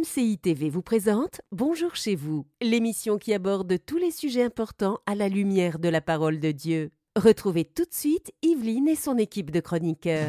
MCI TV vous présente Bonjour chez vous, l'émission qui aborde tous les sujets importants à la lumière de la parole de Dieu. Retrouvez tout de suite Yveline et son équipe de chroniqueurs.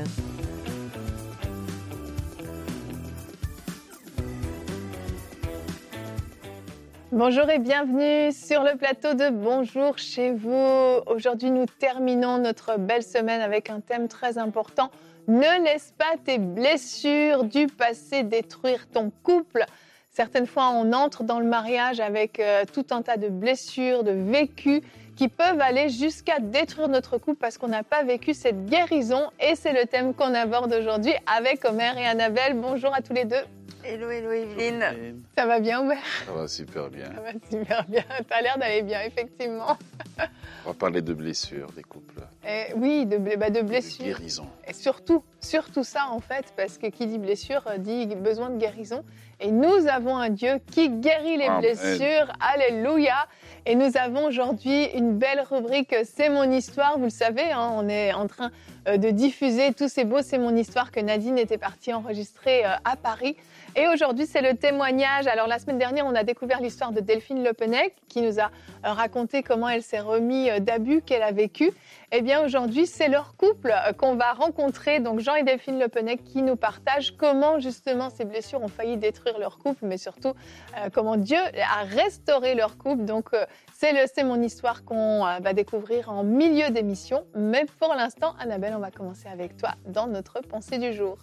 Bonjour et bienvenue sur le plateau de Bonjour chez vous. Aujourd'hui, nous terminons notre belle semaine avec un thème très important. Ne laisse pas tes blessures du passé détruire ton couple. Certaines fois, on entre dans le mariage avec tout un tas de blessures, de vécus qui peuvent aller jusqu'à détruire notre couple parce qu'on n'a pas vécu cette guérison. Et c'est le thème qu'on aborde aujourd'hui avec Omer et Annabelle. Bonjour à tous les deux. Hello Yveline. Ça va bien, Omer? Ça va super bien. Ça va super bien. T'as l'air d'aller bien, effectivement. On va parler de blessures des couples. Oui, de blessures. De guérison. Et surtout ça en fait, parce que qui dit blessure dit besoin de guérison. Et nous avons un Dieu qui guérit les Amen. blessures. Alléluia. Et nous avons aujourd'hui une belle rubrique C'est mon histoire. Vous le savez, on est en train de diffuser tous ces beaux C'est mon histoire que Nadine était partie enregistrer à Paris. Et aujourd'hui, c'est le témoignage. Alors, la semaine dernière, on a découvert l'histoire de Delphine Lepenec qui nous a raconté comment elle s'est remise d'abus qu'elle a vécu. Eh bien, aujourd'hui, c'est leur couple qu'on va rencontrer. Donc, Jean et Delphine Lepenec qui nous partagent comment, justement, ces blessures ont failli détruire leur couple, mais surtout, comment Dieu a restauré leur couple. Donc, c'est mon histoire qu'on va découvrir en milieu d'émission. Mais pour l'instant, Annabelle, on va commencer avec toi dans notre pensée du jour.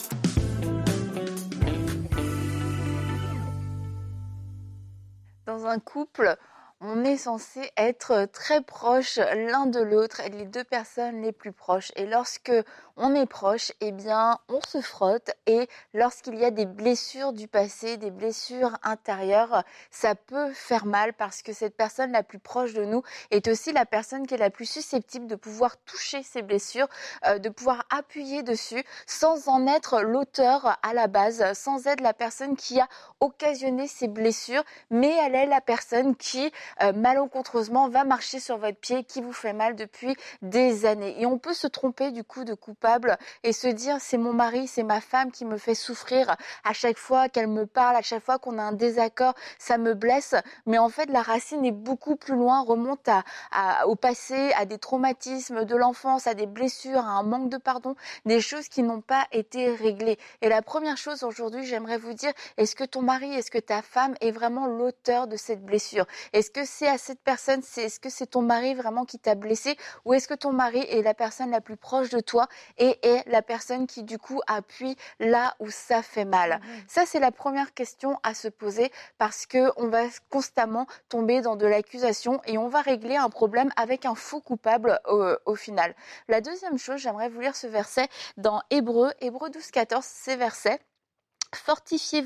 Dans un couple, on est censé être très proches l'un de l'autre, les deux personnes les plus proches. Et lorsque on est proche, eh bien, on se frotte. Et lorsqu'il y a des blessures du passé, des blessures intérieures, ça peut faire mal parce que cette personne la plus proche de nous est aussi la personne qui est la plus susceptible de pouvoir toucher ces blessures, de pouvoir appuyer dessus sans en être l'auteur à la base, sans être la personne qui a occasionné ces blessures, mais elle est la personne qui malencontreusement va marcher sur votre pied, qui vous fait mal depuis des années. Et on peut se tromper du coup de coupable et se dire c'est mon mari, c'est ma femme qui me fait souffrir à chaque fois qu'elle me parle, à chaque fois qu'on a un désaccord, ça me blesse. Mais en fait, la racine est beaucoup plus loin, remonte au passé, à des traumatismes de l'enfance, à des blessures, à un manque de pardon, des choses qui n'ont pas été réglées. Et la première chose aujourd'hui, j'aimerais vous dire, est-ce que ton mari, est-ce que ta femme est vraiment l'auteur de cette blessure? Est-ce que c'est à cette personne, est-ce que c'est ton mari vraiment qui t'a blessé, ou est-ce que ton mari est la personne la plus proche de toi et est la personne qui du coup appuie là où ça fait mal? Ça, c'est la première question à se poser parce que on va constamment tomber dans de l'accusation et on va régler un problème avec un faux coupable au final. La deuxième chose, j'aimerais vous lire ce verset dans Hébreux 12-14, ces versets. Fortifiez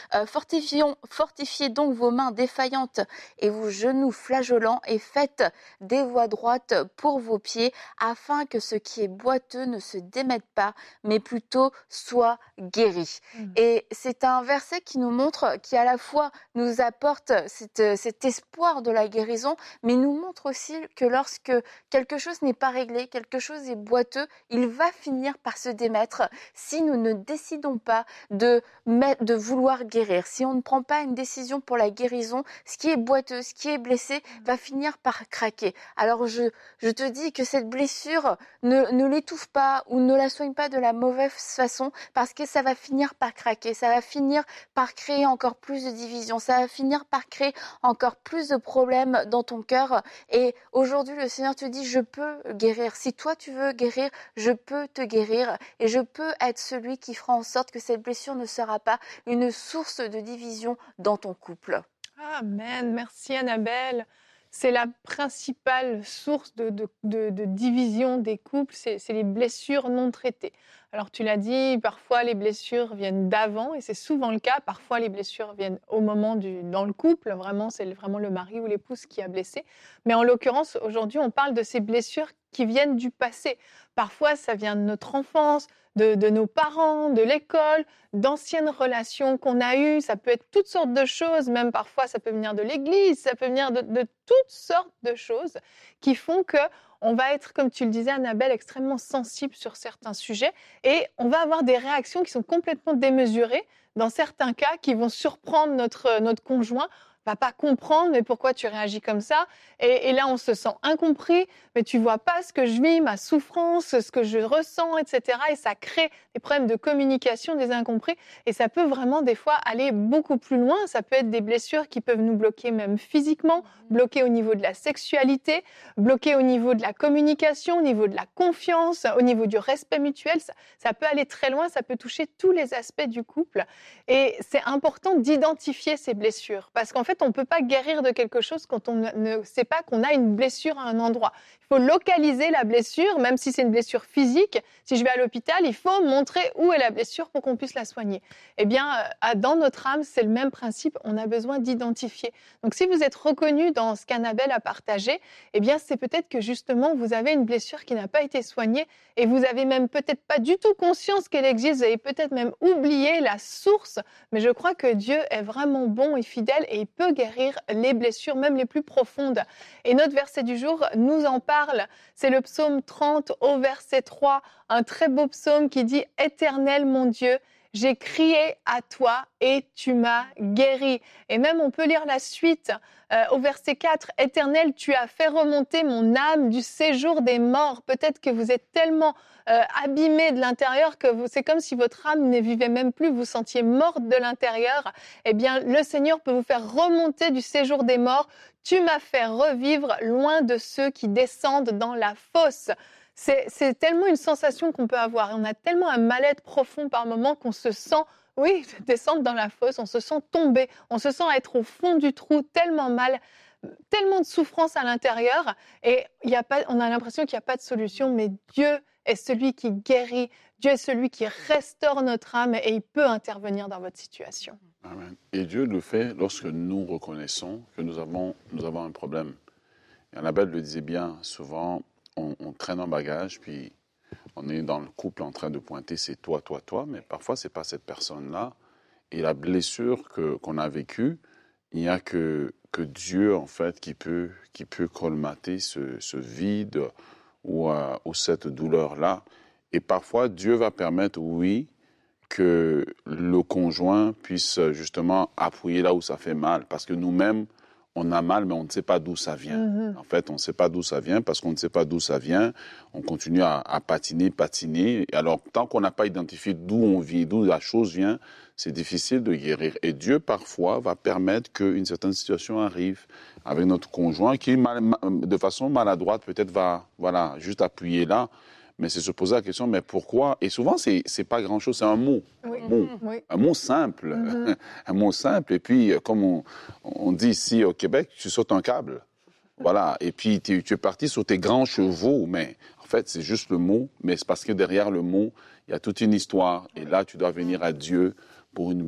donc vos mains défaillantes et vos genoux flageolants et faites des voies droites pour vos pieds afin que ce qui est boiteux ne se démette pas mais plutôt soit guéri. Et c'est un verset qui nous montre, qui à la fois nous apporte cet espoir de la guérison, mais nous montre aussi que lorsque quelque chose n'est pas réglé, quelque chose est boiteux, il va finir par se démettre si nous ne décidons pas de vouloir guérir. Si on ne prend pas une décision pour la guérison, ce qui est boiteux, ce qui est blessé, va finir par craquer. Alors je te dis que cette blessure, ne l'étouffe pas ou ne la soigne pas de la mauvaise façon parce que ça va finir par craquer, ça va finir par créer encore plus de division, ça va finir par créer encore plus de problèmes dans ton cœur. Et aujourd'hui, le Seigneur te dit, je peux guérir. Si toi tu veux guérir, je peux te guérir et je peux être celui qui fera en sorte que cette blessure ne sera pas une source de division dans ton couple. Amen. Merci Annabelle. C'est la principale source de division des couples, c'est les blessures non traitées. Alors tu l'as dit, parfois les blessures viennent d'avant et c'est souvent le cas. Parfois les blessures viennent au moment dans le couple, vraiment c'est vraiment le mari ou l'épouse qui a blessé. Mais en l'occurrence, aujourd'hui, on parle de ces blessures qui viennent du passé. Parfois, ça vient de notre enfance, de nos parents, de l'école, d'anciennes relations qu'on a eues. Ça peut être toutes sortes de choses, même parfois ça peut venir de l'église, ça peut venir de toutes sortes de choses qui font qu'on va être, comme tu le disais Annabelle, extrêmement sensible sur certains sujets et on va avoir des réactions qui sont complètement démesurées dans certains cas, qui vont surprendre notre conjoint, va pas comprendre, mais pourquoi tu réagis comme ça? Et là, on se sent incompris, mais tu vois pas ce que je vis, ma souffrance, ce que je ressens, etc. Et ça crée des problèmes de communication, des incompris. Et ça peut vraiment, des fois, aller beaucoup plus loin. Ça peut être des blessures qui peuvent nous bloquer même physiquement, bloquer au niveau de la sexualité, bloquer au niveau de la communication, au niveau de la confiance, au niveau du respect mutuel. Ça peut aller très loin, ça peut toucher tous les aspects du couple. Et c'est important d'identifier ces blessures. Parce qu'en fait, on ne peut pas guérir de quelque chose quand on ne sait pas qu'on a une blessure à un endroit. Il faut localiser la blessure, même si c'est une blessure physique. Si je vais à l'hôpital, il faut montrer où est la blessure pour qu'on puisse la soigner. Eh bien, dans notre âme, c'est le même principe. On a besoin d'identifier. Donc, si vous êtes reconnu dans ce qu'Annabelle a partagé, eh bien, c'est peut-être que justement, vous avez une blessure qui n'a pas été soignée et vous avez même peut-être pas du tout conscience qu'elle existe. Vous avez peut-être même oublié la source. Mais je crois que Dieu est vraiment bon et fidèle et il peut guérir les blessures, même les plus profondes. Et notre verset du jour nous en parle. C'est le psaume 30 au verset 3, un très beau psaume qui dit « Éternel mon Dieu, j'ai crié à toi et tu m'as guéri. » Et même on peut lire la suite au verset 4. « Éternel, tu as fait remonter mon âme du séjour des morts. » Peut-être que vous êtes tellement abîmé de l'intérieur que c'est comme si votre âme ne vivait même plus, vous vous sentiez morte de l'intérieur. Eh bien, le Seigneur peut vous faire remonter du séjour des morts. Tu m'as fait revivre loin de ceux qui descendent dans la fosse. C'est tellement une sensation qu'on peut avoir. Et on a tellement un mal-être profond par moment qu'on se sent, oui, descendre dans la fosse, on se sent tomber, on se sent être au fond du trou, tellement mal, tellement de souffrance à l'intérieur. Et on a l'impression qu'il n'y a pas de solution, mais Dieu est celui qui guérit, Dieu est celui qui restaure notre âme et il peut intervenir dans votre situation. Amen. Et Dieu le fait lorsque nous reconnaissons que nous avons un problème. Et Annabelle le disait bien, souvent on traîne un bagage, puis on est dans le couple en train de pointer c'est toi, toi, toi, mais parfois c'est pas cette personne-là. Et la blessure qu'on a vécue, il n'y a que Dieu en fait qui peut colmater ce vide ou cette douleur-là. Et parfois Dieu va permettre, oui, que le conjoint puisse justement appuyer là où ça fait mal. Parce que nous-mêmes, on a mal, mais on ne sait pas d'où ça vient. Mm-hmm. En fait, on ne sait pas d'où ça vient. Parce qu'on ne sait pas d'où ça vient, on continue à patiner. Et alors, tant qu'on n'a pas identifié d'où on vit, d'où la chose vient, c'est difficile de guérir. Et Dieu, parfois, va permettre qu'une certaine situation arrive avec notre conjoint qui, de façon maladroite, peut-être va juste appuyer là. Mais c'est se poser la question, mais pourquoi? Et souvent, c'est pas grand-chose, c'est un mot. Oui. Un mot simple. Mm-hmm. Un mot simple. Et puis, comme on dit ici au Québec, tu sautes un câble. Voilà. Et puis, tu es parti sur tes grands chevaux. Mais en fait, c'est juste le mot. Mais c'est parce que derrière le mot, il y a toute une histoire. Et là, tu dois venir à Dieu pour une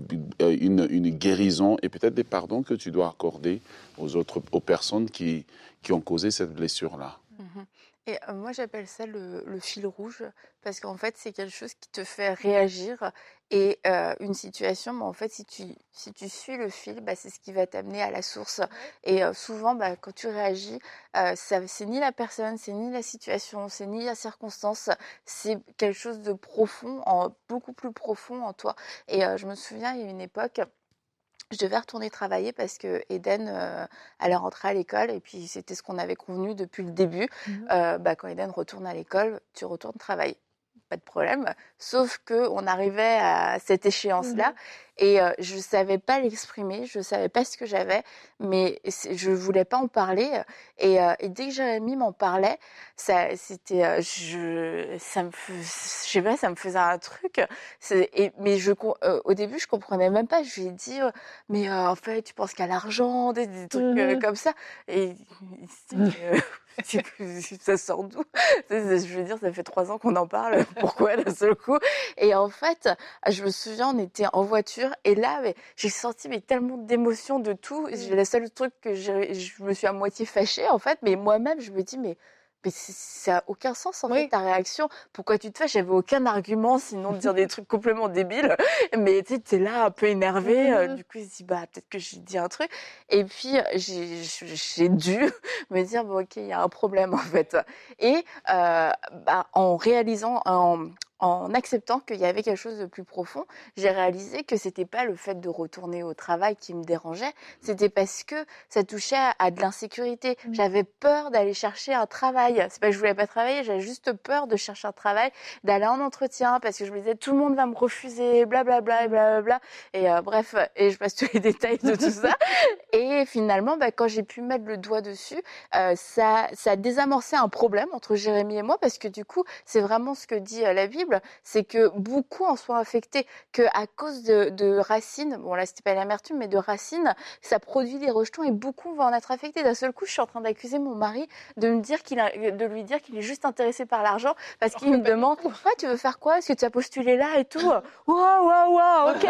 guérison et peut-être des pardons que tu dois accorder aux personnes qui ont causé cette blessure-là. Mm-hmm. Et moi, j'appelle ça le fil rouge, parce qu'en fait, c'est quelque chose qui te fait réagir. Et une situation, en fait, si tu suis le fil, c'est ce qui va t'amener à la source. Et souvent, quand tu réagis, c'est ni la personne, c'est ni la situation, c'est ni la circonstance, c'est quelque chose de profond, beaucoup plus profond en toi. Et je me souviens, il y a une époque, je devais retourner travailler parce que Eden allait rentrer à l'école et puis c'était ce qu'on avait convenu depuis le début. Quand Eden retourne à l'école, tu retournes travailler. Pas de problème. Sauf qu'on arrivait à cette échéance-là et je ne savais pas l'exprimer, je ne savais pas ce que j'avais, mais je ne voulais pas en parler. Et dès que Jérémy m'en parlait, ça me faisait un truc. Mais au début, je ne comprenais même pas. Je lui ai dit, mais en fait, tu penses qu'à l'argent, des trucs comme ça. Et ça sort d'où? Je veux dire, ça fait 3 ans qu'on en parle. Pourquoi d'un seul coup? Et en fait, je me souviens, on était en voiture et là, j'ai senti tellement d'émotions de tout. Le seul truc que je me suis à moitié fâchée, en fait, mais moi-même, je me dis, mais ça n'a aucun sens en fait ta réaction. Pourquoi tu te fâches? J'avais aucun argument sinon de dire des trucs complètement débiles. Mais tu es là un peu énervée. Du coup, je me dis peut-être que j'ai dit un truc. Et puis j'ai dû me dire ok, il y a un problème en fait. Et en réalisant, en acceptant qu'il y avait quelque chose de plus profond, j'ai réalisé que c'était pas le fait de retourner au travail qui me dérangeait, c'était parce que ça touchait à de l'insécurité. J'avais peur d'aller chercher un travail. C'est pas que je voulais pas travailler, j'avais juste peur de chercher un travail, d'aller en entretien, parce que je me disais tout le monde va me refuser, blablabla, et blablabla. Et bref, et je passe tous les détails de tout ça. Et finalement, quand j'ai pu mettre le doigt dessus, ça a désamorcé un problème entre Jérémie et moi, parce que du coup, c'est vraiment ce que dit la Bible, c'est que beaucoup en sont affectés, qu'à cause de racines, bon là c'était pas l'amertume, mais de racines, ça produit des rejetons et beaucoup vont en être affectés. D'un seul coup, je suis en train d'accuser mon mari de lui dire qu'il est juste intéressé par l'argent, parce qu'il me demande tu veux faire quoi, est-ce que tu as postulé là et tout. Waouh, ok.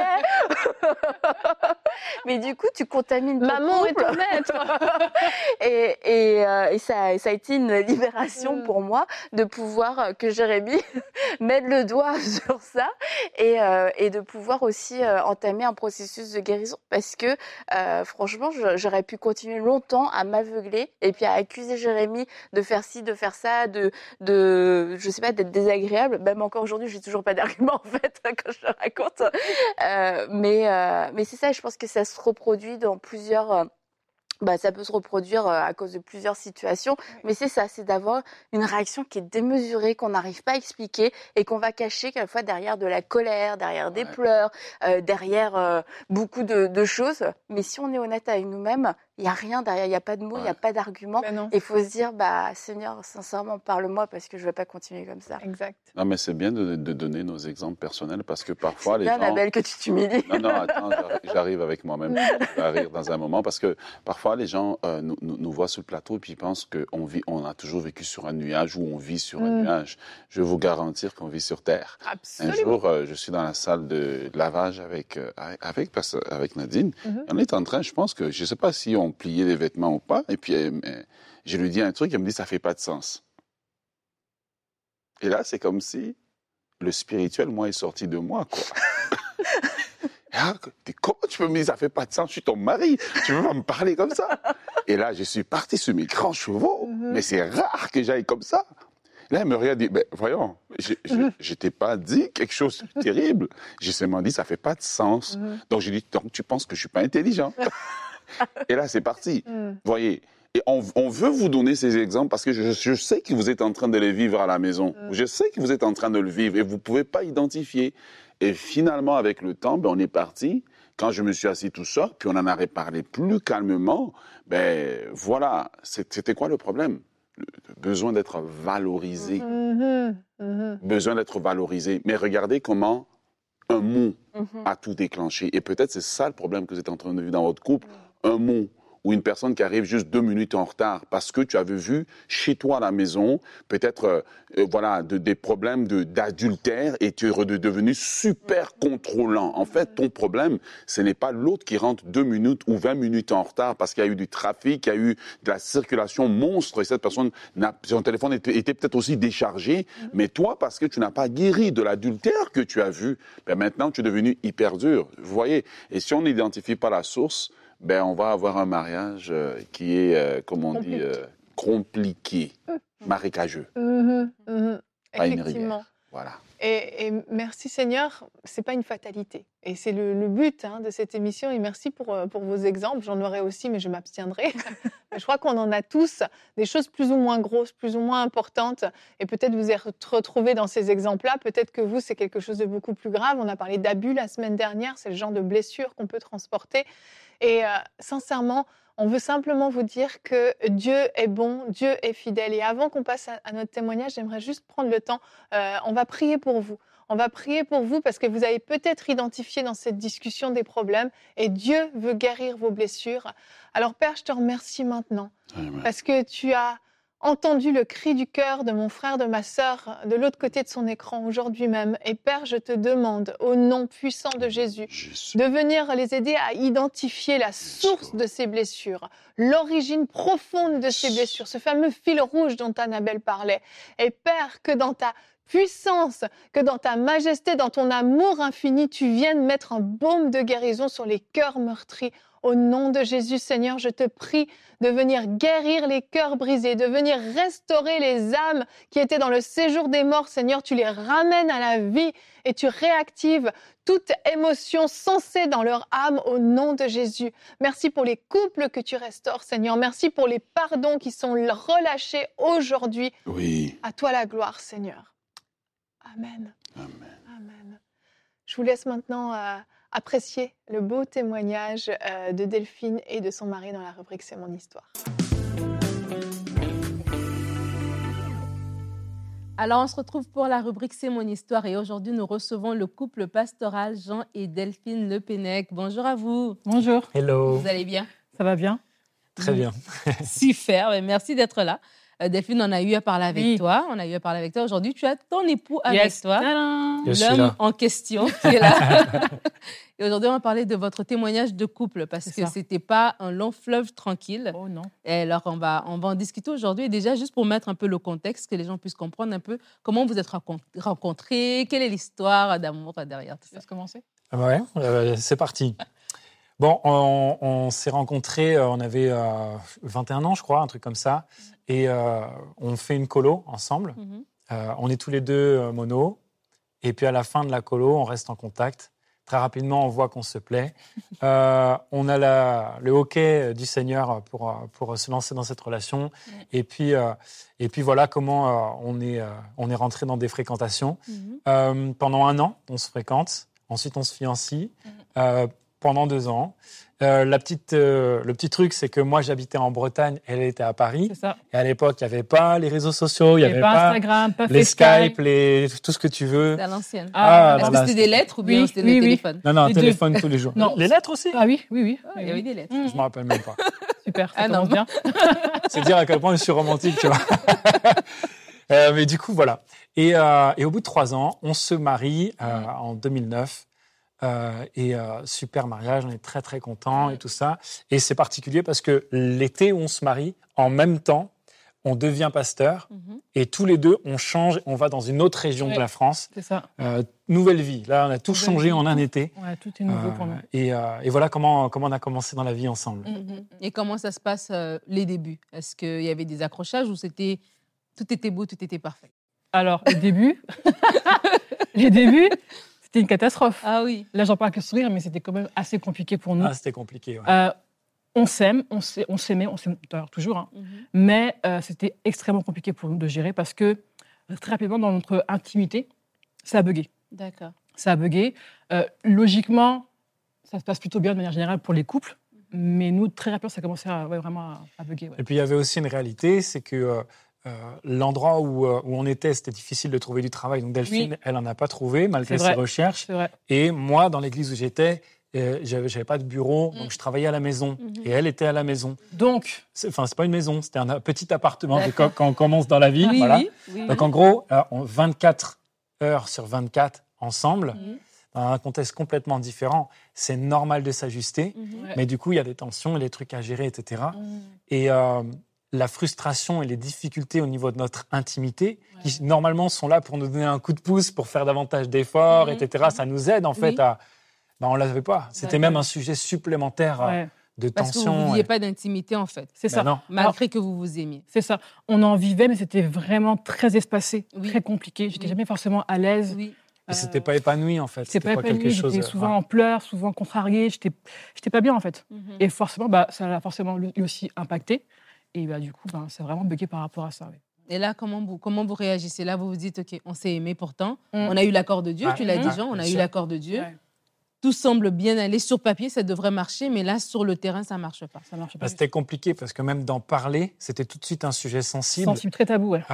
Mais du coup, tu contamines ton Maman couple. est ton maître. et ça a été une libération pour moi de pouvoir que Jérémie mettre le doigt sur ça et de pouvoir aussi entamer un processus de guérison, parce que franchement, j'aurais pu continuer longtemps à m'aveugler et puis à accuser Jérémie de faire ci, de faire ça, de je sais pas, d'être désagréable. Même encore aujourd'hui, j'ai toujours pas d'argument en fait quand je le raconte. Mais c'est ça, je pense que ça se reproduit dans plusieurs. Ça peut se reproduire à cause de plusieurs situations, mais c'est ça, c'est d'avoir une réaction qui est démesurée, qu'on n'arrive pas à expliquer et qu'on va cacher quelquefois derrière de la colère, derrière des pleurs, derrière beaucoup de choses. Mais si on est honnête avec nous-mêmes, il n'y a rien derrière, il n'y a pas de mots, il n'y a pas d'argument. Il faut se dire, Seigneur, sincèrement, parle-moi parce que je ne vais pas continuer comme ça. Exact. Non, mais c'est bien de donner nos exemples personnels, parce que parfois les gens... C'est bien, Annabelle, que tu t'humilies. Non, attends, j'arrive avec moi-même. Je vais rire dans un moment, parce que parfois les gens nous voient sur le plateau et puis ils pensent qu'on a toujours vécu sur un nuage ou on vit sur un nuage. Je vais vous garantir qu'on vit sur Terre. Absolument. Un jour, je suis dans la salle de lavage avec Nadine. On est en train, je pense que, je ne sais pas si on pliait les vêtements ou pas, et puis je lui dis un truc, elle me dit, ça fait pas de sens. Et là, c'est comme si le spirituel, moi, est sorti de moi, quoi. Comment tu peux me dire, ça fait pas de sens, je suis ton mari, tu veux pas me parler comme ça? Et là, je suis parti sur mes grands chevaux, mais c'est rare que j'aille comme ça. Là, elle me regarde et dit, voyons, je t'ai pas dit quelque chose de terrible. J'ai seulement dit, ça fait pas de sens. Donc, j'ai dit, donc tu penses que je suis pas intelligent? Et là, c'est parti. Voyez. Et on veut vous donner ces exemples parce que je sais que vous êtes en train de les vivre à la maison. Je sais que vous êtes en train de le vivre et vous ne pouvez pas identifier. Et finalement, avec le temps, on est parti. Quand je me suis assis tout seul, puis on en a parlé plus calmement, voilà, c'était quoi le problème? Le besoin d'être valorisé. Besoin d'être valorisé. Mais regardez comment un mot a tout déclenché. Et peut-être c'est ça le problème que vous êtes en train de vivre dans votre couple. Un mot. Ou une personne qui arrive juste 2 minutes en retard parce que tu avais vu chez toi à la maison peut-être des problèmes d'adultère et tu es devenu super contrôlant. En fait, ton problème, ce n'est pas l'autre qui rentre 2 minutes ou 20 minutes en retard parce qu'il y a eu du trafic, il y a eu de la circulation monstre et cette personne, son téléphone était peut-être aussi déchargé, mais toi, parce que tu n'as pas guéri de l'adultère que tu as vu, maintenant tu es devenu hyper dur. Vous voyez? Et si on n'identifie pas la source, on va avoir un mariage qui est, compliqué, marécageux. Pas une rivière. Voilà. Et merci Seigneur, c'est pas une fatalité. Et c'est le but de cette émission. Et merci pour vos exemples. J'en aurai aussi, mais je m'abstiendrai. Je crois qu'on en a tous des choses plus ou moins grosses, plus ou moins importantes. Et peut-être vous êtes retrouvés dans ces exemples-là. Peut-être que vous, c'est quelque chose de beaucoup plus grave. On a parlé d'abus la semaine dernière. C'est le genre de blessure qu'on peut transporter. Et sincèrement, on veut simplement vous dire que Dieu est bon, Dieu est fidèle. Et avant qu'on passe à notre témoignage, j'aimerais juste prendre le temps. On va prier pour vous. On va prier pour vous parce que vous avez peut-être identifié dans cette discussion des problèmes et Dieu veut guérir vos blessures. Alors Père, je te remercie maintenant parce que tu as entendu le cri du cœur de mon frère, de ma sœur, de l'autre côté de son écran aujourd'hui même. Et Père, je te demande, au nom puissant de Jésus, de venir les aider à identifier la source de ces blessures, l'origine profonde de ces blessures, ce fameux fil rouge dont Annabelle parlait. Et Père, que dans ta puissance, que dans ta majesté, dans ton amour infini, tu viennes mettre un baume de guérison sur les cœurs meurtris. Au nom de Jésus, Seigneur, je te prie de venir guérir les cœurs brisés, de venir restaurer les âmes qui étaient dans le séjour des morts. Seigneur, tu les ramènes à la vie et tu réactives toute émotion sensée dans leur âme au nom de Jésus. Merci pour les couples que tu restaures, Seigneur. Merci pour les pardons qui sont relâchés aujourd'hui. Oui. À toi la gloire, Seigneur. Amen. Amen. Amen. Je vous laisse maintenant apprécier le beau témoignage de Delphine et de son mari dans la rubrique C'est mon histoire. Alors, on se retrouve pour la rubrique C'est mon histoire et aujourd'hui, nous recevons le couple pastoral Jean et Delphine Le Pennec. Bonjour à vous. Bonjour. Hello. Vous allez bien? Ça va bien? Très bien. Super, merci d'être là. Delphine, on a eu à parler avec toi. On a eu à parler avec toi. Aujourd'hui, tu as ton époux avec toi. Tadam. Je suis L'homme là. en question qui est là. Et aujourd'hui, on va parler de votre témoignage de couple parce que ce n'était pas un long fleuve tranquille. Oh non. Et alors, on va en discuter aujourd'hui. Et déjà, juste pour mettre un peu le contexte, que les gens puissent comprendre un peu comment vous êtes rencontrés, quelle est l'histoire d'amour derrière tout ça. Laisse commencer. Ouais, c'est parti. Bon, on s'est rencontrés, on avait 21 ans, je crois, un truc comme ça. Et on fait une colo ensemble. On est tous les deux mono. Et puis à la fin de la colo, on reste en contact. Très rapidement, on voit qu'on se plaît. On a le hockey du Seigneur pour se lancer dans cette relation. Et puis voilà comment on est rentré dans des fréquentations. Pendant 1 an, on se fréquente. Ensuite, on se fiancie. Pendant 2 ans. Le petit truc, c'est que moi, j'habitais en Bretagne, elle était à Paris. C'est ça. Et à l'époque, il n'y avait pas les réseaux sociaux, il n'y avait pas Instagram, pas les FaceTime. Skype, tout ce que tu veux. C'est à l'ancienne. Ah, Est-ce que c'était des lettres ou bien Oui, c'était oui, le oui. téléphone? Non, Les deux. téléphone tous les jours. Non. Les lettres aussi? Ah oui. Ah, il y avait des lettres. Je ne me rappelle même pas. Super, ça Ah non. commence bien. C'est dire à quel point je suis romantique, tu vois. Mais du coup, voilà. Et au bout de 3 ans, on se marie en 2009. Super mariage, on est très très contents et tout ça. Et c'est particulier parce que l'été où on se marie, en même temps, on devient pasteur et tous les deux, on change, on va dans une autre région de la France. C'est ça. Nouvelle vie. Là, on a tout Nouvelle changé vie. en un été. Ouais, tout est nouveau pour nous. Et voilà comment on a commencé dans la vie ensemble. Et comment ça se passe les débuts? Est-ce qu'il y avait des accrochages ou tout était beau, tout était parfait? Alors, les débuts, c'était une catastrophe. Ah oui. Là, j'en parle avec le sourire, mais c'était quand même assez compliqué pour nous. Ah, c'était compliqué. Ouais. On s'aime, on s'aimait d'ailleurs toujours, hein. Mais c'était extrêmement compliqué pour nous de gérer parce que très rapidement, dans notre intimité, ça a bugué. D'accord. Ça a bugué. Logiquement, ça se passe plutôt bien de manière générale pour les couples, mais nous, très rapidement, ça a commencé vraiment à bugger. Ouais. Et puis, il y avait aussi une réalité, c'est que l'endroit où on était, c'était difficile de trouver du travail. Donc, Delphine, elle n'en a pas trouvé, malgré ses recherches. C'est vrai. Et moi, dans l'église où j'étais, j'avais pas de bureau, donc je travaillais à la maison. Et elle était à la maison. Donc, c'est pas une maison, c'était un petit appartement quand on commence dans la vie. Oui, voilà. oui. Donc, en gros, 24 heures sur 24 ensemble, dans un contexte complètement différent, c'est normal de s'ajuster. Mais du coup, il y a des tensions et des trucs à gérer, etc. Et la frustration et les difficultés au niveau de notre intimité, qui normalement sont là pour nous donner un coup de pouce, pour faire davantage d'efforts, etc. Ça nous aide en fait à... Ben, on ne l'avait pas. C'était même un sujet supplémentaire de Parce tension. que vous ne viviez pas d'intimité en fait. C'est ça. Non. Malgré que vous vous aimiez. C'est ça. On en vivait, mais c'était vraiment très espacé, Oui. très compliqué. J'étais jamais forcément à l'aise. Oui. Et c'était pas épanoui en fait. C'était pas épanoui, quelque chose. j'étais souvent en pleurs, souvent contrariée. J'étais pas bien en fait. Et forcément, ça l'a forcément lui aussi impacté. Et du coup, c'est vraiment bugué par rapport à ça. Ouais. Et là, comment vous réagissez? Là, vous vous dites, OK, on s'est aimé pourtant. On a eu l'accord de Dieu, tu l'as dit, Jean, on a eu l'accord de Dieu. Ouais. Tout semble bien aller. Sur papier, ça devrait marcher, mais là, sur le terrain, ça ne marche pas. Ça marche pas. C'était compliqué parce que même d'en parler, c'était tout de suite un sujet sensible. Sensible, très tabou, ouais.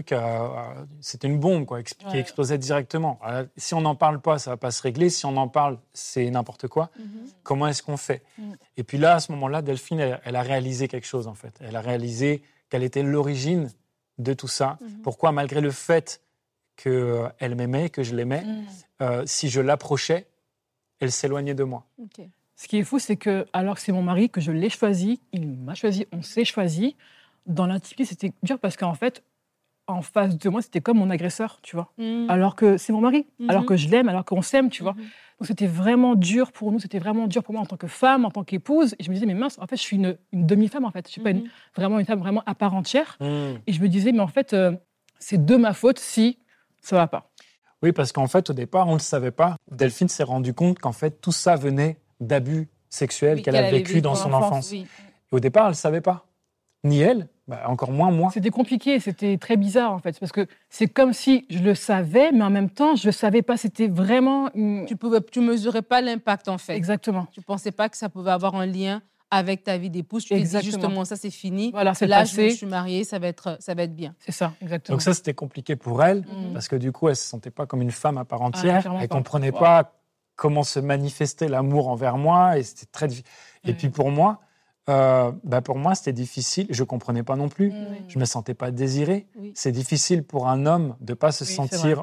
C'était une bombe qui explosait directement. Si on n'en parle pas, ça ne va pas se régler. Si on en parle, c'est n'importe quoi. Comment est-ce qu'on fait? Et puis là, à ce moment-là, Delphine, elle a réalisé quelque chose en fait. Elle a réalisé quelle était l'origine de tout ça. Pourquoi, malgré le fait qu'elle m'aimait, que je l'aimais, si je l'approchais, elle s'éloignait de moi. Okay. Ce qui est fou, c'est que, alors que c'est mon mari, que je l'ai choisi, il m'a choisi, on s'est choisi, dans l'intimité, c'était dur parce qu'en fait, en face de moi, c'était comme mon agresseur, tu vois. Mhm. Alors que c'est mon mari, Mhm. alors que je l'aime, alors qu'on s'aime, tu vois. Mhm. Donc c'était vraiment dur pour nous, c'était vraiment dur pour moi en tant que femme, en tant qu'épouse. Et je me disais, mais mince, en fait, je suis une demi-femme, en fait. Je suis pas vraiment une femme vraiment à part entière. Et je me disais, mais en fait, c'est de ma faute si ça va pas. Oui, parce qu'en fait, au départ, on ne le savait pas. Delphine s'est rendu compte qu'en fait, tout ça venait d'abus sexuels Oui, qu'elle a avait vécu dans en son enfance. oui. Et au départ, elle ne savait pas. Ni elle, encore moins moi. C'était compliqué, c'était très bizarre, en fait. Parce que c'est comme si je le savais, mais en même temps, je le savais pas. C'était vraiment... Tu mesurais pas l'impact, en fait. Exactement. Tu pensais pas que ça pouvait avoir un lien avec ta vie d'épouse. Tu t'es dit justement, ça c'est fini. Voilà, c'est là, passé. je suis mariée, ça va être bien. C'est ça, exactement. Donc ça, c'était compliqué pour elle, parce que du coup, elle ne se sentait pas comme une femme à part entière. clairement Elle ne pas. comprenait pas comment se manifestait l'amour envers moi, et c'était très difficile. Et puis pour moi, c'était difficile. Je ne comprenais pas non plus. Je ne me sentais pas désirée. Oui. C'est difficile pour un homme de ne pas se Oui, sentir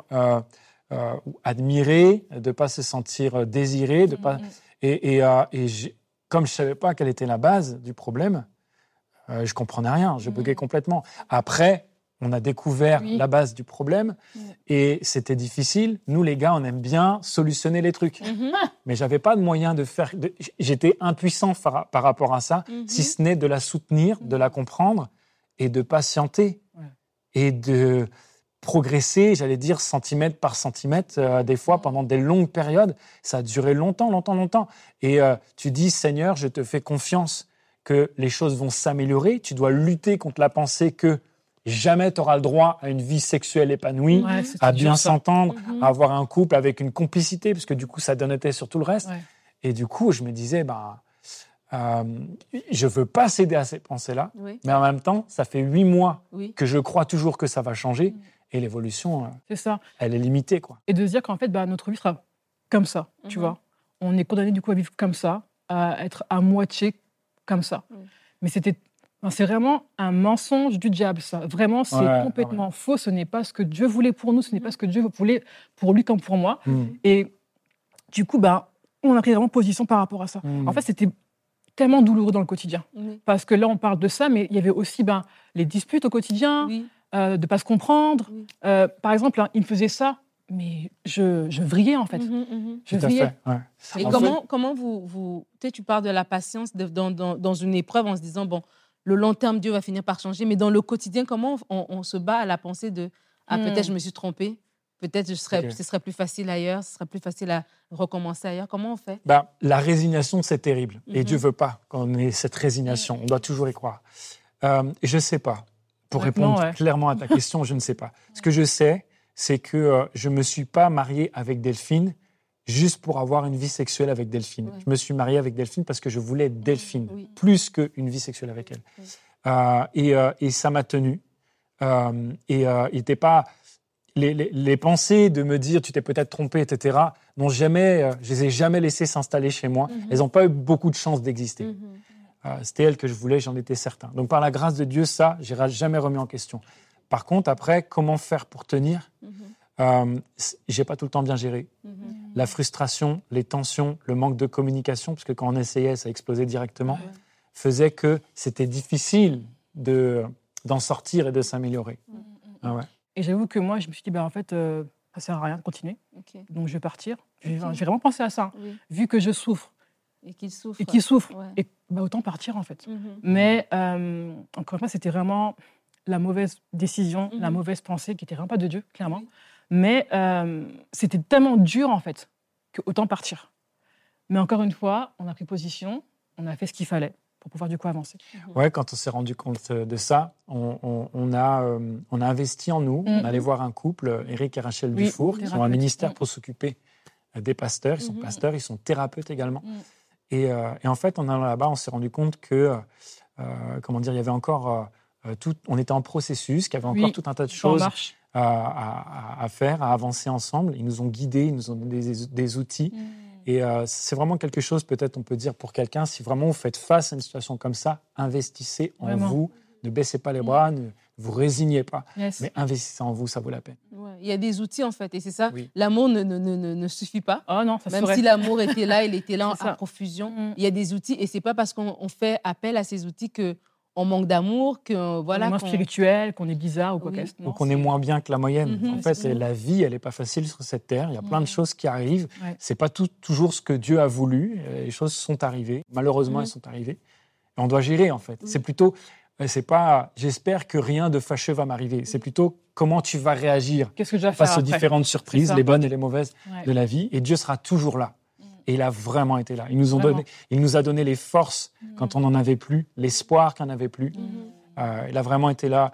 admiré, de ne pas se sentir désiré. Comme je ne savais pas quelle était la base du problème, je ne comprenais rien. Je buguais complètement. Après, on a découvert la base du problème et c'était difficile. Nous, les gars, on aime bien solutionner les trucs. Mais je n'avais pas de moyen de faire... J'étais impuissant par rapport à ça, si ce n'est de la soutenir, de la comprendre et de patienter et de progresser, j'allais dire, centimètre par centimètre, des fois pendant des longues périodes. Ça a duré longtemps. Et tu dis, Seigneur, je te fais confiance que les choses vont s'améliorer. Tu dois lutter contre la pensée que jamais tu auras le droit à une vie sexuelle épanouie, à bien s'entendre, à avoir un couple avec une complicité, parce que du coup, ça donnait sur tout le reste. Ouais. Et du coup, je me disais, je ne veux pas céder à ces pensées-là, mais en même temps, ça fait 8 mois que je crois toujours que ça va changer, et l'évolution, elle est limitée, quoi. Et de se dire qu'en fait, notre vie sera comme ça, tu vois. On est condamné du coup à vivre comme ça, à être à moitié comme ça. Mais c'est vraiment un mensonge du diable, ça. Vraiment, c'est complètement faux. Ce n'est pas ce que Dieu voulait pour nous, ce n'est pas ce que Dieu voulait pour lui comme pour moi. Et du coup, on a pris vraiment position par rapport à ça. En fait, c'était tellement douloureux dans le quotidien. Parce que là, on parle de ça, mais il y avait aussi les disputes au quotidien, de ne pas se comprendre. Par exemple, il me faisait ça, mais je vrillais, en fait. Je vrillais. Et comment vous tu parles de la patience dans une épreuve en se disant, le long terme, Dieu va finir par changer, mais dans le quotidien, comment on se bat à la pensée de peut-être je me suis trompée, peut-être ce serait plus facile ailleurs, ce serait plus facile à recommencer ailleurs. Comment on fait? La résignation, c'est terrible. Et Dieu ne veut pas qu'on ait cette résignation. On doit toujours y croire. Je ne sais pas. Pour répondre clairement à ta question, je ne sais pas. Ce que je sais, c'est que je ne me suis pas marié avec Delphine juste pour avoir une vie sexuelle avec Delphine. Je me suis marié avec Delphine parce que je voulais Delphine, plus qu'une vie sexuelle avec elle. Et ça m'a tenu. Il n'était pas... Les pensées de me dire « tu t'es peut-être trompé », etc., je ne les ai jamais laissées s'installer chez moi. Elles n'ont pas eu beaucoup de chance d'exister. C'était elle que je voulais, j'en étais certain. Donc par la grâce de Dieu, ça, je n'ai jamais remis en question. Par contre, après, comment faire pour tenir ? J'ai pas tout le temps bien géré. La frustration, les tensions, le manque de communication, parce que quand on essayait, ça explosait directement, faisait que c'était difficile d'en sortir et de s'améliorer. Et j'avoue que moi, je me suis dit, en fait, ça sert à rien de continuer. Donc je vais partir. J'ai vraiment pensé à ça. Vu que je souffre. Et qu'il souffre. Et autant partir, en fait. Mais encore une fois, c'était vraiment la mauvaise décision, la mauvaise pensée, qui n'était vraiment pas de Dieu, clairement. Mais c'était tellement dur, en fait, qu'autant partir. Mais encore une fois, on a pris position, on a fait ce qu'il fallait pour pouvoir du coup avancer. Ouais, quand on s'est rendu compte de ça, on a investi en nous. On allait voir un couple, Éric et Rachel Dufour, qui ont un ministère pour s'occuper des pasteurs. Ils sont pasteurs, ils sont thérapeutes également. Et en fait, en allant là-bas, on s'est rendu compte que, il y avait encore on était en processus, qu'il y avait encore tout un tas de choses à faire, à avancer ensemble. Ils nous ont guidés, ils nous ont donné des outils. Et c'est vraiment quelque chose, peut-être on peut dire pour quelqu'un, si vraiment vous faites face à une situation comme ça, investissez en vous, ne baissez pas les bras, ne vous résignez pas, mais investissez en vous, ça vaut la peine. Il y a des outils en fait, et c'est ça, l'amour ne suffit pas. Oh non, ça Même si l'amour était là, il était là en profusion. Il y a des outils, et c'est pas parce qu'on fait appel à ces outils que on manque d'amour, que voilà. On est moins spirituel, qu'on est bizarre ou quoi Oui. qu'est-ce. Ou qu'on est moins bien que la moyenne. Mhm. En fait, la vie, elle n'est pas facile sur cette terre. Il y a plein de choses qui arrivent. Ouais. C'est pas toujours ce que Dieu a voulu. Les choses sont arrivées. Malheureusement, elles sont arrivées. Et on doit gérer, en fait. C'est plutôt, c'est pas, j'espère que rien de fâcheux va m'arriver. C'est plutôt comment tu vas réagir Qu'est-ce que je vais faire face aux après? différentes surprises, C'est ça. les bonnes et les mauvaises Ouais. de la vie. Et Dieu sera toujours là. Et il a vraiment été là. Il nous a donné les forces quand on n'en avait plus, l'espoir qu'on n'avait plus. Il a vraiment été là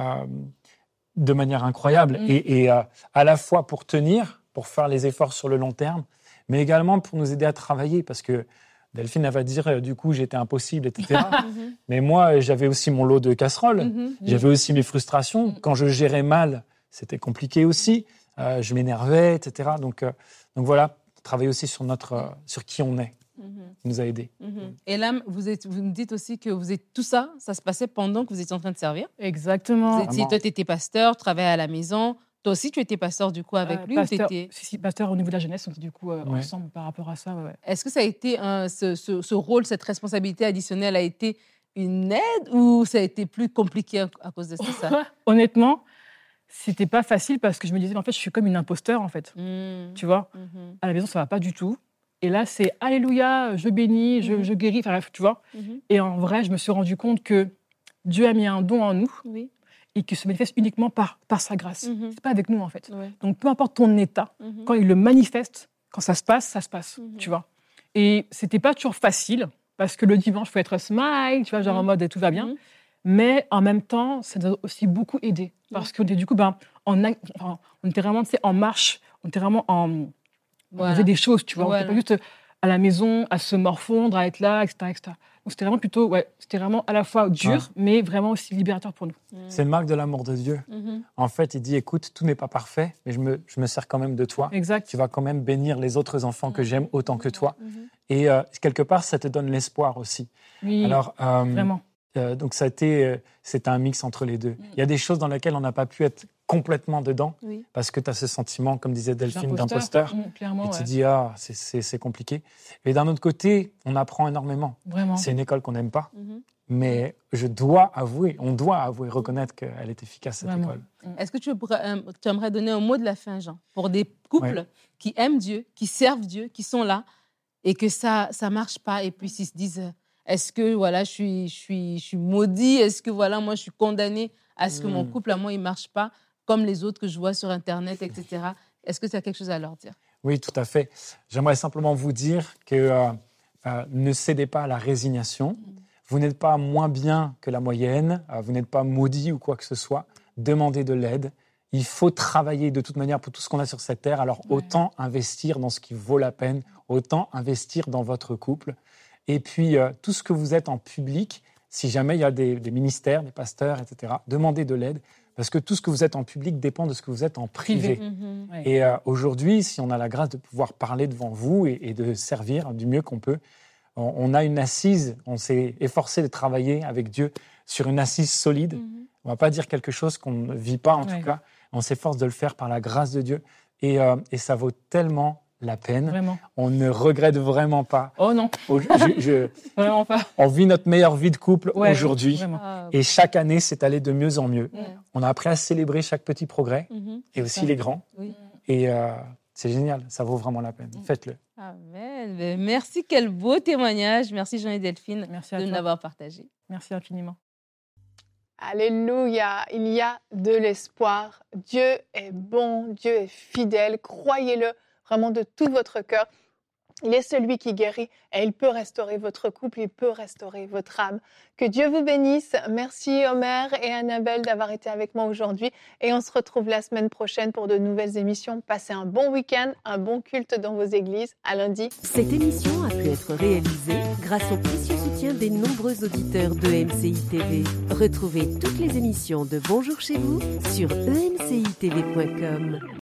de manière incroyable. Et à la fois pour tenir, pour faire les efforts sur le long terme, mais également pour nous aider à travailler. Parce que Delphine, elle va dire, du coup, j'étais impossible, etc. Mais moi, j'avais aussi mon lot de casseroles. J'avais aussi mes frustrations. Quand je gérais mal, c'était compliqué aussi. Je m'énervais, etc. Donc voilà, travailler aussi sur qui on est. Nous a aidés. Et là, vous me dites aussi que tout ça se passait pendant que vous étiez en train de servir. Exactement. Toi, tu étais pasteur, travaillais à la maison. Toi aussi, tu étais pasteur du coup avec lui Pasteur, ou t'étais... si, pasteur au niveau de la jeunesse, on était du coup ensemble par rapport à ça. Ouais. Est-ce que ça a été ce rôle, cette responsabilité additionnelle a été une aide ou ça a été plus compliqué à cause de ça? Honnêtement, c'était pas facile parce que je me disais, en fait, je suis comme une imposteur, en fait. Tu vois, à la maison, ça va pas du tout. Et là, c'est Alléluia, je bénis, je guéris, enfin bref, tu vois. Et en vrai, je me suis rendu compte que Dieu a mis un don en nous et qu'il se manifeste uniquement par sa grâce. C'est pas avec nous, en fait. Ouais. Donc, peu importe ton état, quand il le manifeste, quand ça se passe, tu vois. Et c'était pas toujours facile parce que le dimanche, il faut être smile, tu vois, genre en mode tout va bien. Mais en même temps, ça nous a aussi beaucoup aidé. Parce que du coup, on était vraiment en marche, on était vraiment on faisait des choses, tu vois. On n'était pas juste à la maison, à se morfondre, à être là, etc. etc. Donc c'était vraiment plutôt, c'était vraiment à la fois dur, mais vraiment aussi libérateur pour nous. C'est une marque de l'amour de Dieu. En fait, il dit, écoute, tout n'est pas parfait, mais je me sers quand même de toi. Exact. Tu vas quand même bénir les autres enfants que j'aime autant que toi. Et quelque part, ça te donne l'espoir aussi. Oui, alors, vraiment. Donc c'était un mix entre les deux. Il y a des choses dans lesquelles on n'a pas pu être complètement dedans, parce que tu as ce sentiment, comme disait Delphine, d'imposteur. Clairement, et tu te dis, c'est compliqué. Et d'un autre côté, on apprend énormément. Vraiment. C'est une école qu'on n'aime pas, mais on doit avouer, reconnaître qu'elle est efficace, cette école. Est-ce que tu aimerais donner un mot de la fin, Jean, pour des couples qui aiment Dieu, qui servent Dieu, qui sont là, et que ça ne marche pas, et puis ils se disent... Est-ce que voilà, je suis maudit? Est-ce que voilà, moi, je suis condamnée à ce que mon couple, à moi, il ne marche pas comme les autres que je vois sur Internet, etc. Est-ce que tu as quelque chose à leur dire? Oui, tout à fait. J'aimerais simplement vous dire que ne cédez pas à la résignation. Vous n'êtes pas moins bien que la moyenne. Vous n'êtes pas maudit ou quoi que ce soit. Demandez de l'aide. Il faut travailler de toute manière pour tout ce qu'on a sur cette terre. Alors, autant investir dans ce qui vaut la peine. Autant investir dans votre couple. Et puis, tout ce que vous êtes en public, si jamais il y a des ministères, des pasteurs, etc., demandez de l'aide, parce que tout ce que vous êtes en public dépend de ce que vous êtes en privé. Et aujourd'hui, si on a la grâce de pouvoir parler devant vous et de servir du mieux qu'on peut, on a une assise, on s'est efforcé de travailler avec Dieu sur une assise solide. On ne va pas dire quelque chose qu'on ne vit pas, en tout cas. On s'efforce de le faire par la grâce de Dieu. Et ça vaut tellement la peine. Vraiment. On ne regrette vraiment pas. Oh non. Vraiment pas. On vit notre meilleure vie de couple aujourd'hui. Vraiment. Et chaque année, c'est allé de mieux en mieux. On a appris à célébrer chaque petit progrès et aussi les grands. Et c'est génial. Ça vaut vraiment la peine. Faites-le. Amen. Merci. Quel beau témoignage. Merci Jean et Delphine de nous l'avoir partagé. Merci infiniment. Alléluia, il y a de l'espoir. Dieu est bon, Dieu est fidèle. Croyez-le vraiment de tout votre cœur. Il est celui qui guérit et il peut restaurer votre couple, il peut restaurer votre âme. Que Dieu vous bénisse. Merci Omer et Annabelle d'avoir été avec moi aujourd'hui. Et on se retrouve la semaine prochaine pour de nouvelles émissions. Passez un bon week-end, un bon culte dans vos églises. À lundi. Cette émission a pu être réalisée grâce au précieux soutien des nombreux auditeurs de MCI TV. Retrouvez toutes les émissions de Bonjour chez vous sur emcitv.com.